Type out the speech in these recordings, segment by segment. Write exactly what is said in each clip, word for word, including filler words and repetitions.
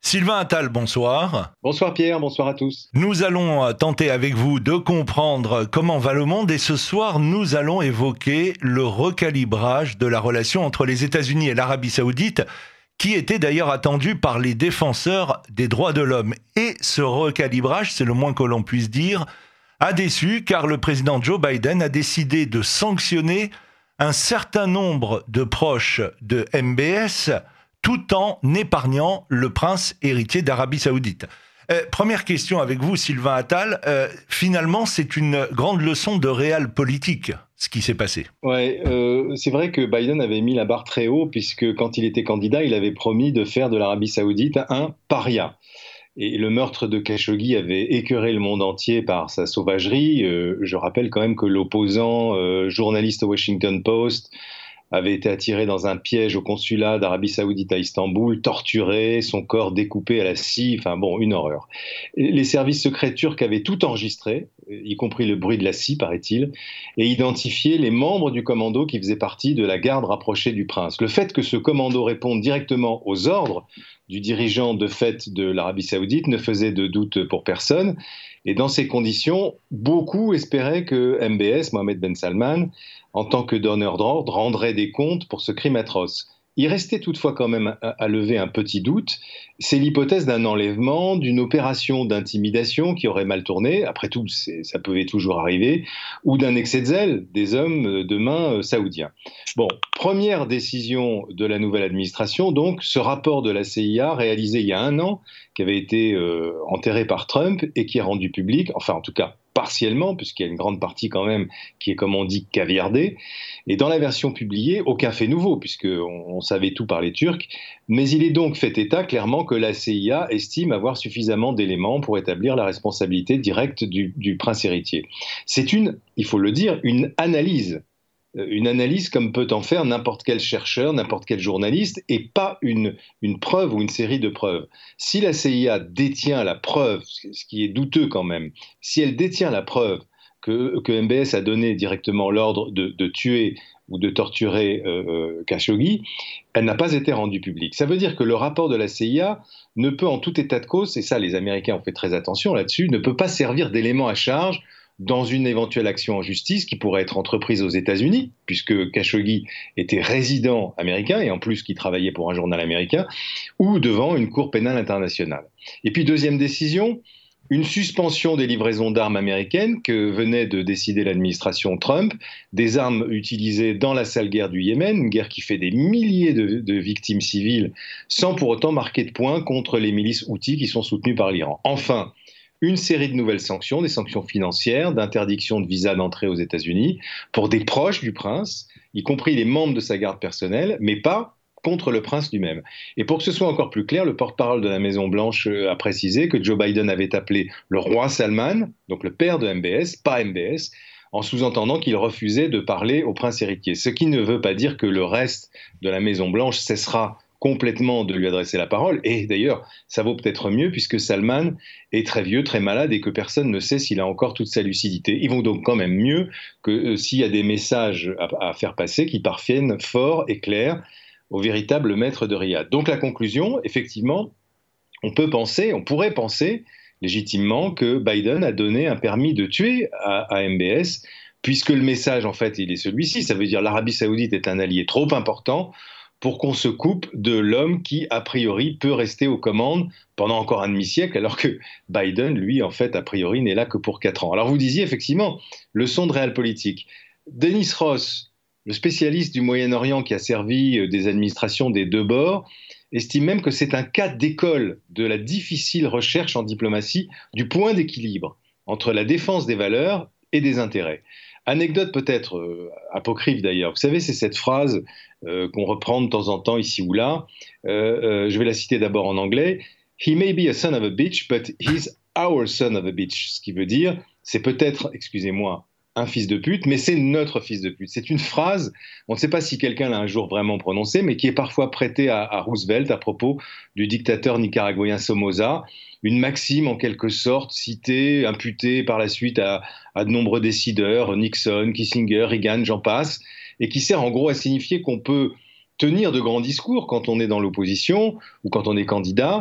Sylvain Attal, bonsoir. Bonsoir Pierre, bonsoir à tous. Nous allons tenter avec vous de comprendre comment va le monde et ce soir nous allons évoquer le recalibrage de la relation entre les États-Unis et l'Arabie Saoudite qui était d'ailleurs attendu par les défenseurs des droits de l'homme. Et ce recalibrage, c'est le moins que l'on puisse dire, a déçu car le président Joe Biden a décidé de sanctionner un certain nombre de proches de M B S tout en épargnant le prince héritier d'Arabie Saoudite. Euh, première question avec vous, Sylvain Attal. Euh, finalement, c'est une grande leçon de réel politique, ce qui s'est passé. Ouais, euh, c'est vrai que Biden avait mis la barre très haut, puisque quand il était candidat, il avait promis de faire de l'Arabie Saoudite un paria. Et le meurtre de Khashoggi avait écœuré le monde entier par sa sauvagerie. Euh, je rappelle quand même que l'opposant, euh, journaliste au Washington Post, avait été attiré dans un piège au consulat d'Arabie Saoudite à Istanbul, torturé, son corps découpé à la scie, enfin bon, une horreur. Les services secrets turcs avaient tout enregistré, y compris le bruit de la scie, paraît-il, et identifié les membres du commando qui faisaient partie de la garde rapprochée du prince. Le fait que ce commando réponde directement aux ordres du dirigeant de fait de l'Arabie Saoudite ne faisait de doute pour personne. Et dans ces conditions, beaucoup espéraient que M B S, Mohammed Ben Salman, en tant que donneur d'ordre, rendrait des comptes pour ce crime atroce. Il restait toutefois quand même à, à lever un petit doute. C'est l'hypothèse d'un enlèvement, d'une opération d'intimidation qui aurait mal tourné, après tout, c'est, ça pouvait toujours arriver, ou d'un excès de zèle des hommes de main saoudiens. Bon, première décision de la nouvelle administration, donc, ce rapport de la C I A réalisé il y a un an, qui avait été euh, enterré par Trump et qui est rendu public, enfin en tout cas partiellement, puisqu'il y a une grande partie quand même qui est, comme on dit, caviardée. Et dans la version publiée, aucun fait nouveau, puisqu'on on savait tout par les Turcs, mais il est donc fait état clairement que la C I A estime avoir suffisamment d'éléments pour établir la responsabilité directe du, du prince héritier. C'est une, il faut le dire, une analyse. Une analyse comme peut en faire n'importe quel chercheur, n'importe quel journaliste, et pas une, une preuve ou une série de preuves. Si la C I A détient la preuve, ce qui est douteux quand même, si elle détient la preuve que, que M B S a donné directement l'ordre de, de tuer ou de torturer euh, Khashoggi, elle n'a pas été rendue publique. Ça veut dire que le rapport de la C I A ne peut en tout état de cause, et ça les Américains ont fait très attention là-dessus, ne peut pas servir d'élément à charge dans une éventuelle action en justice qui pourrait être entreprise aux États-Unis, puisque Khashoggi était résident américain et en plus qui travaillait pour un journal américain, ou devant une cour pénale internationale. Et puis deuxième décision, une suspension des livraisons d'armes américaines que venait de décider l'administration Trump, des armes utilisées dans la sale guerre du Yémen, une guerre qui fait des milliers de, de victimes civiles, sans pour autant marquer de points contre les milices houthis qui sont soutenues par l'Iran. Enfin, une série de nouvelles sanctions, des sanctions financières, d'interdiction de visa d'entrée aux États-Unis pour des proches du prince, y compris les membres de sa garde personnelle, mais pas contre le prince lui-même. Et pour que ce soit encore plus clair, le porte-parole de la Maison-Blanche a précisé que Joe Biden avait appelé le roi Salman, donc le père de M B S, pas M B S, en sous-entendant qu'il refusait de parler au prince héritier. Ce qui ne veut pas dire que le reste de la Maison-Blanche cessera complètement de lui adresser la parole, et d'ailleurs, ça vaut peut-être mieux puisque Salman est très vieux, très malade et que personne ne sait s'il a encore toute sa lucidité. Ils vont donc quand même mieux que euh, s'il y a des messages à, à faire passer qui parviennent forts et clairs au véritable maître de Riyad. Donc la conclusion, effectivement, on peut penser, on pourrait penser légitimement que Biden a donné un permis de tuer à, à M B S, puisque le message, en fait, il est celui-ci, ça veut dire l'Arabie Saoudite est un allié trop important pour qu'on se coupe de l'homme qui, a priori, peut rester aux commandes pendant encore un demi-siècle, alors que Biden, lui, en fait, a priori, n'est là que pour quatre ans. Alors vous disiez, effectivement, leçon de réel politique. Dennis Ross, le spécialiste du Moyen-Orient qui a servi des administrations des deux bords, estime même que c'est un cas d'école de la difficile recherche en diplomatie du point d'équilibre entre la défense des valeurs et des intérêts. Anecdote peut-être euh, apocryphe d'ailleurs. Vous savez, c'est cette phrase euh, qu'on reprend de temps en temps ici ou là. Euh, euh, je vais la citer d'abord en anglais. He may be a son of a bitch, but he's our son of a bitch. Ce qui veut dire, c'est peut-être, excusez-moi, un fils de pute, mais c'est notre fils de pute. C'est une phrase, on ne sait pas si quelqu'un l'a un jour vraiment prononcée, mais qui est parfois prêtée à, à Roosevelt à propos du dictateur nicaraguayen Somoza. Une maxime en quelque sorte citée, imputée par la suite à, à de nombreux décideurs, Nixon, Kissinger, Reagan, j'en passe, et qui sert en gros à signifier qu'on peut tenir de grands discours quand on est dans l'opposition ou quand on est candidat,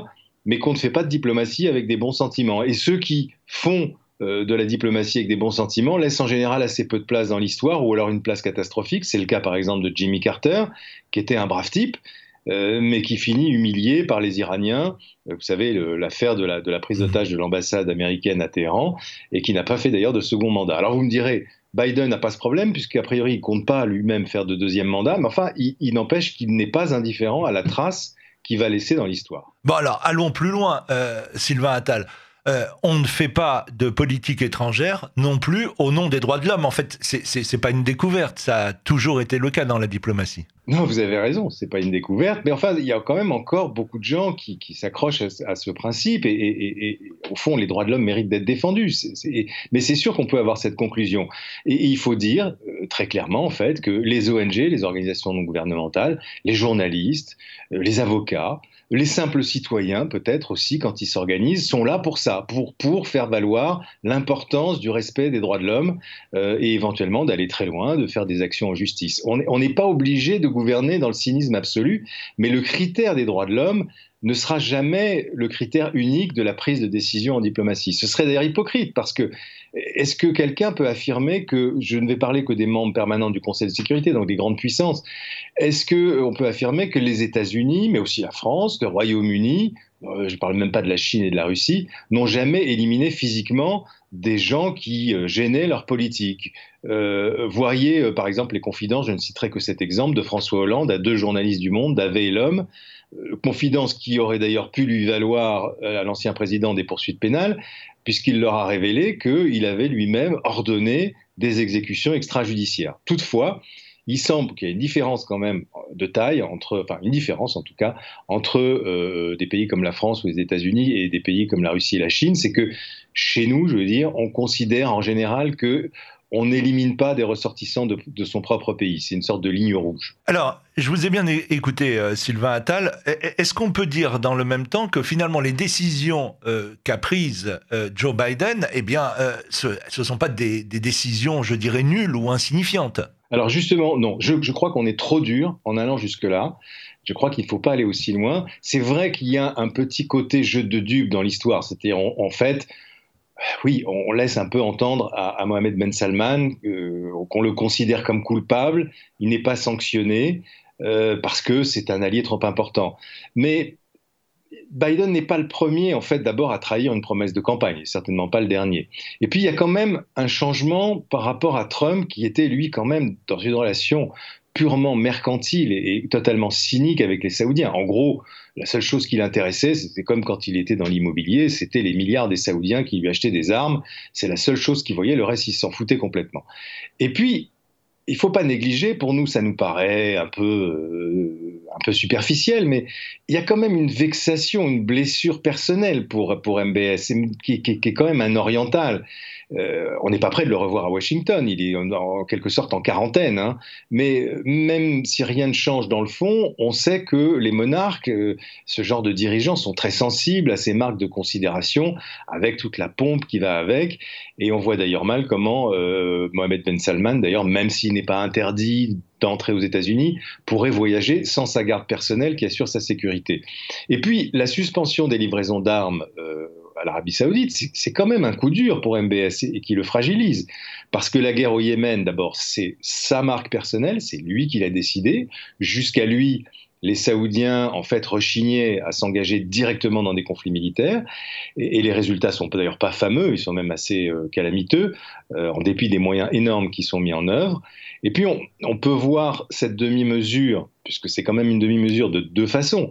mais qu'on ne fait pas de diplomatie avec des bons sentiments. Et ceux qui font euh, de la diplomatie avec des bons sentiments laissent en général assez peu de place dans l'histoire, ou alors une place catastrophique. C'est le cas par exemple de Jimmy Carter, qui était un brave type, Euh, mais qui finit humilié par les Iraniens, euh, vous savez, le, l'affaire de la, de la prise d'otage de l'ambassade américaine à Téhéran, et qui n'a pas fait d'ailleurs de second mandat. Alors vous me direz, Biden n'a pas ce problème, puisqu'a priori il ne compte pas lui-même faire de deuxième mandat, mais enfin, il, il n'empêche qu'il n'est pas indifférent à la trace qu'il va laisser dans l'histoire. Bon alors, allons plus loin, euh, Sylvain Attal. Euh, on ne fait pas de politique étrangère non plus au nom des droits de l'homme. En fait, c'est, c'est, c'est pas une découverte, ça a toujours été le cas dans la diplomatie. Non, vous avez raison, c'est pas une découverte, mais enfin, il y a quand même encore beaucoup de gens qui, qui s'accrochent à, à ce principe, et, et, et, et au fond, les droits de l'homme méritent d'être défendus. C'est, c'est, mais c'est sûr qu'on peut avoir cette conclusion. Et, et il faut dire euh, très clairement, en fait, que les O N G, les organisations non gouvernementales, les journalistes, euh, les avocats, les simples citoyens, peut-être aussi, quand ils s'organisent, sont là pour ça, pour, pour faire valoir l'importance du respect des droits de l'homme euh, et éventuellement d'aller très loin, de faire des actions en justice. On n'est pas obligé de gouverner dans le cynisme absolu, mais le critère des droits de l'homme ne sera jamais le critère unique de la prise de décision en diplomatie. Ce serait d'ailleurs hypocrite, parce que est-ce que quelqu'un peut affirmer que, je ne vais parler que des membres permanents du Conseil de sécurité, donc des grandes puissances, est-ce qu'on peut affirmer que les États-Unis, mais aussi la France, le Royaume-Uni, euh, je ne parle même pas de la Chine et de la Russie, n'ont jamais éliminé physiquement des gens qui euh, gênaient leur politique. Euh, voyez euh, par exemple les confidences, je ne citerai que cet exemple, de François Hollande à deux journalistes du Monde, Davet et L'Homme, euh, confidence qui aurait d'ailleurs pu lui valoir euh, à l'ancien président des poursuites pénales, puisqu'il leur a révélé qu'il avait lui-même ordonné des exécutions extrajudiciaires. Toutefois, il semble qu'il y ait une différence quand même de taille, entre, enfin une différence en tout cas, entre euh, des pays comme la France ou les États-Unis et des pays comme la Russie et la Chine, c'est que chez nous, je veux dire, on considère en général que on n'élimine pas des ressortissants de, de son propre pays. C'est une sorte de ligne rouge. Alors, je vous ai bien écouté, euh, Sylvain Attal. Est-ce qu'on peut dire dans le même temps que finalement les décisions euh, qu'a prises euh, Joe Biden, eh bien, euh, ce ne sont pas des, des décisions, je dirais, nulles ou insignifiantes? Alors justement, non. Je, je crois qu'on est trop dur en allant jusque-là. Je crois qu'il ne faut pas aller aussi loin. C'est vrai qu'il y a un petit côté jeu de dupes dans l'histoire. C'est-à-dire, en fait... Oui, on laisse un peu entendre à, à Mohamed Ben Salman euh, qu'on le considère comme coupable, il n'est pas sanctionné euh, parce que c'est un allié trop important. Mais Biden n'est pas le premier, en fait, d'abord à trahir une promesse de campagne, certainement pas le dernier. Et puis il y a quand même un changement par rapport à Trump, qui était lui quand même dans une relation purement mercantile et, et totalement cynique avec les Saoudiens. En gros, la seule chose qui l'intéressait, c'était comme quand il était dans l'immobilier, c'était les milliards des Saoudiens qui lui achetaient des armes. C'est la seule chose qu'il voyait, le reste, il s'en foutait complètement. Et puis, il ne faut pas négliger, pour nous, ça nous paraît un peu, euh, un peu superficiel, mais il y a quand même une vexation, une blessure personnelle pour, pour M B S, qui, qui, qui est quand même un oriental. Euh, on n'est pas prêt de le revoir à Washington, il est en, en quelque sorte en quarantaine, hein. Mais même si rien ne change dans le fond, on sait que les monarques, euh, ce genre de dirigeants, sont très sensibles à ces marques de considération, avec toute la pompe qui va avec, et on voit d'ailleurs mal comment euh, Mohamed Ben Salman, d'ailleurs, même s'il n'est pas interdit d'entrer aux États-Unis, pourrait voyager sans sa garde personnelle qui assure sa sécurité. Et puis, la suspension des livraisons d'armes euh, à l'Arabie Saoudite, c'est, c'est quand même un coup dur pour M B S et, et qui le fragilise. Parce que la guerre au Yémen, d'abord, c'est sa marque personnelle, c'est lui qui l'a décidé. Jusqu'à lui, les Saoudiens, en fait, rechignaient à s'engager directement dans des conflits militaires. Et, et les résultats sont d'ailleurs pas fameux, ils sont même assez euh, calamiteux, euh, en dépit des moyens énormes qui sont mis en œuvre. Et puis, on, on peut voir cette demi-mesure, puisque c'est quand même une demi-mesure de deux façons.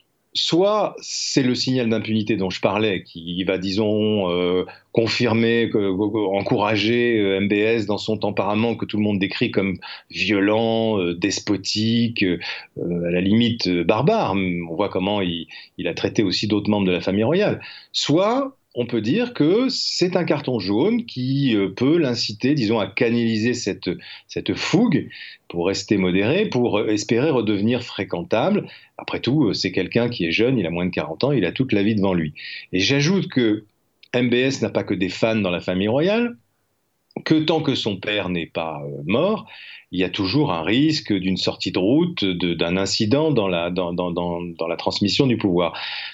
Soit c'est le signal d'impunité dont je parlais, qui va, disons, euh, confirmer, que, encourager euh, M B S dans son tempérament que tout le monde décrit comme violent, euh, despotique, euh, à la limite euh, barbare. On voit comment il, il a traité aussi d'autres membres de la famille royale. Soit on peut dire que c'est un carton jaune qui euh, peut l'inciter, disons, à canaliser cette, cette fougue pour rester modéré, pour espérer redevenir fréquentable. Après tout, c'est quelqu'un qui est jeune, il a moins de quarante ans, il a toute la vie devant lui. Et j'ajoute que M B S n'a pas que des fans dans la famille royale, que tant que son père n'est pas mort, il y a toujours un risque d'une sortie de route, de, d'un incident dans la, dans, dans, dans, dans la transmission du pouvoir.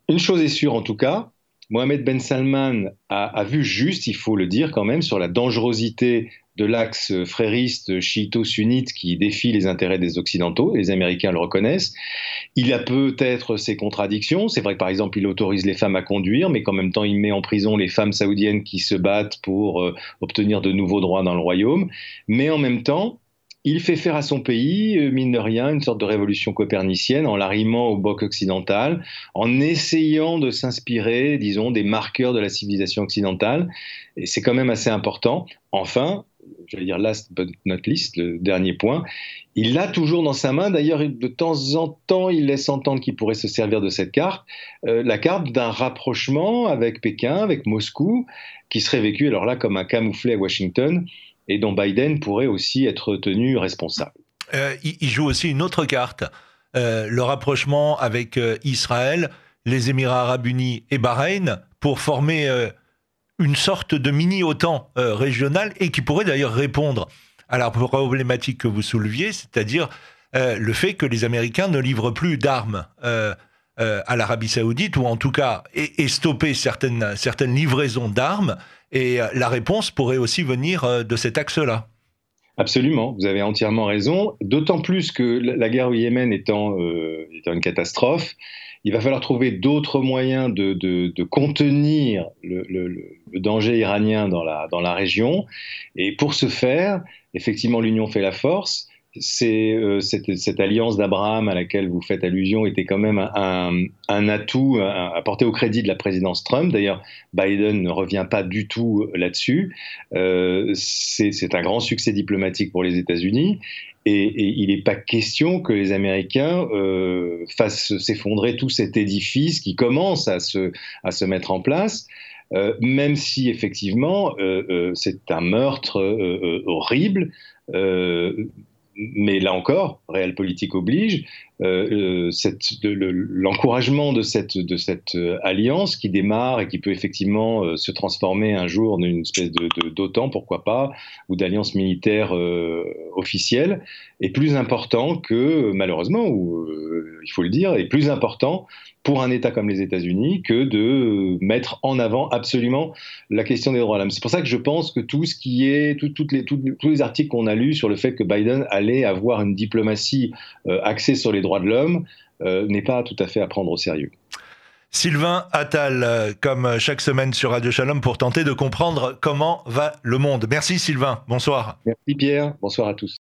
Une chose est sûre en tout cas, Mohamed Ben Salman a, a vu juste, il faut le dire quand même, sur la dangerosité de l'axe frériste chiito-sunnite qui défie les intérêts des Occidentaux, les Américains le reconnaissent. Il a peut-être ses contradictions, c'est vrai que par exemple il autorise les femmes à conduire, mais qu'en même temps il met en prison les femmes saoudiennes qui se battent pour euh, obtenir de nouveaux droits dans le royaume, mais en même temps, il fait faire à son pays, mine de rien, une sorte de révolution copernicienne en l'arrimant au bloc occidental, en essayant de s'inspirer, disons, des marqueurs de la civilisation occidentale. Et c'est quand même assez important. Enfin, j'allais dire last but not least, le dernier point, il l'a toujours dans sa main. D'ailleurs, de temps en temps, il laisse entendre qu'il pourrait se servir de cette carte, euh, la carte d'un rapprochement avec Pékin, avec Moscou, qui serait vécu alors là comme un camouflet à Washington, et dont Biden pourrait aussi être tenu responsable. Euh, il, il joue aussi une autre carte, euh, le rapprochement avec euh, Israël, les Émirats arabes unis et Bahreïn, pour former euh, une sorte de mini-OTAN euh, régionale, et qui pourrait d'ailleurs répondre à la problématique que vous souleviez, c'est-à-dire euh, le fait que les Américains ne livrent plus d'armes euh, euh, à l'Arabie saoudite, ou en tout cas, et, et stopper certaines, certaines livraisons d'armes. Et la réponse pourrait aussi venir de cet axe-là. Absolument, vous avez entièrement raison, d'autant plus que la guerre au Yémen étant, euh, étant une catastrophe, il va falloir trouver d'autres moyens de, de, de contenir le, le, le danger iranien dans la, dans la région. Et pour ce faire, effectivement, l'union fait la force. C'est, euh, cette, cette alliance d'Abraham à laquelle vous faites allusion était quand même un, un atout à, à porter au crédit de la présidence Trump. D'ailleurs, Biden ne revient pas du tout là-dessus. Euh, c'est, c'est un grand succès diplomatique pour les États-Unis. Et, et il n'est pas question que les Américains euh, fassent s'effondrer tout cet édifice qui commence à se, à se mettre en place. Euh, même si effectivement euh, euh, c'est un meurtre euh, euh, horrible. Euh, Mais là encore, réelle politique oblige, euh, cette, de, le, l'encouragement de cette, de cette alliance qui démarre et qui peut effectivement euh, se transformer un jour en une espèce de, de, d'OTAN, pourquoi pas, ou d'alliance militaire euh, officielle, est plus important que, malheureusement, ou euh, il faut le dire, est plus important pour un État comme les États-Unis que de mettre en avant absolument la question des droits de l'homme. C'est pour ça que je pense que tout ce qui est, tout, toutes les, tout, tous les articles qu'on a lus sur le fait que Biden allait avoir une diplomatie euh, axée sur les droits de l'homme euh, n'est pas tout à fait à prendre au sérieux. Sylvain Attal, euh, comme chaque semaine sur Radio Shalom, pour tenter de comprendre comment va le monde. Merci Sylvain, bonsoir. Merci Pierre, bonsoir à tous.